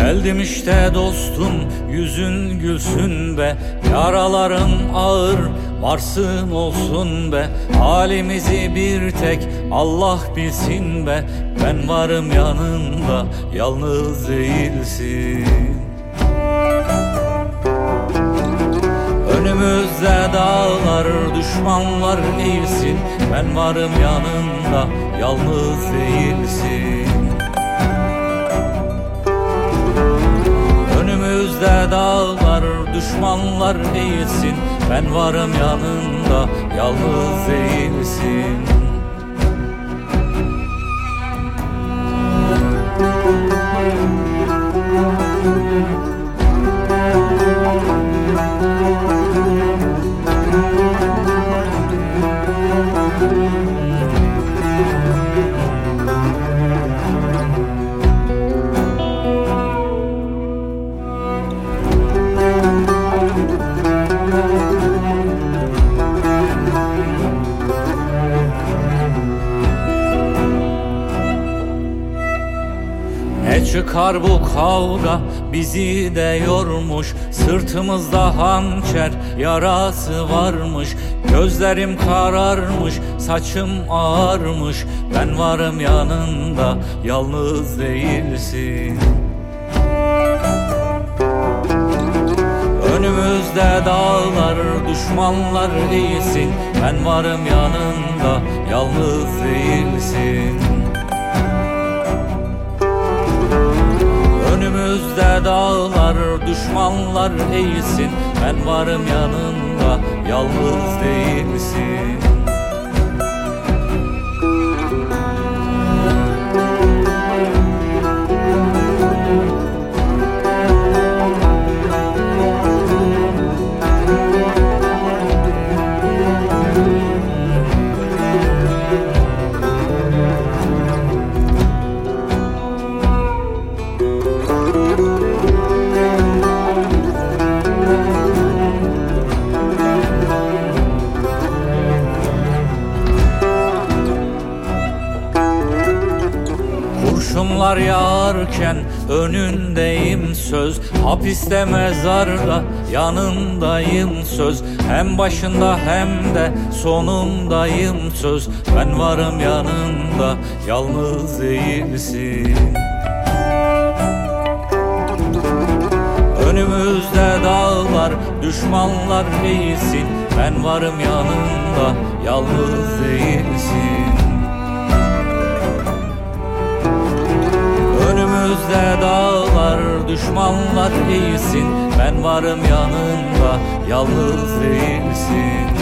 Geldim işte dostum, yüzün gülsün be. Yaralarım ağır, varsın olsun be. Halimizi bir tek Allah bilsin be. Ben varım yanında, yalnız değilsin. Önümüzde dağlar, düşmanlar eğilsin. Ben varım yanında, yalnız değilsin. Önümüzde dağlar, düşmanlar eğilsin. Ben varım yanında, yalnız değilsin. Ne çıkar bu kavga, bizi de yormuş. Sırtımızda hançer yarası varmış. Gözlerim kararmış, saçım ağarmış. Ben varım yanında, yalnız değilsin. Önümüzde dağlar, düşmanlar değilsin. Ben varım yanında, yalnız değilsin. Önümüzde dağlar, düşmanlar eğilsin. Ben varım yanında, yalnız değilsin. Kurşunlar yağarken önündeyim söz. Hapiste mezarda yanındayım söz. Hem başında hem de sonundayım söz. Ben varım yanında, yalnız değilsin. Önümüzde dağlar, düşmanlar eğilsin. Ben varım yanında, yalnız değilsin. Önümüzde dağlar, düşmanlar eğilsin. Ben varım yanında, yalnız değilsin.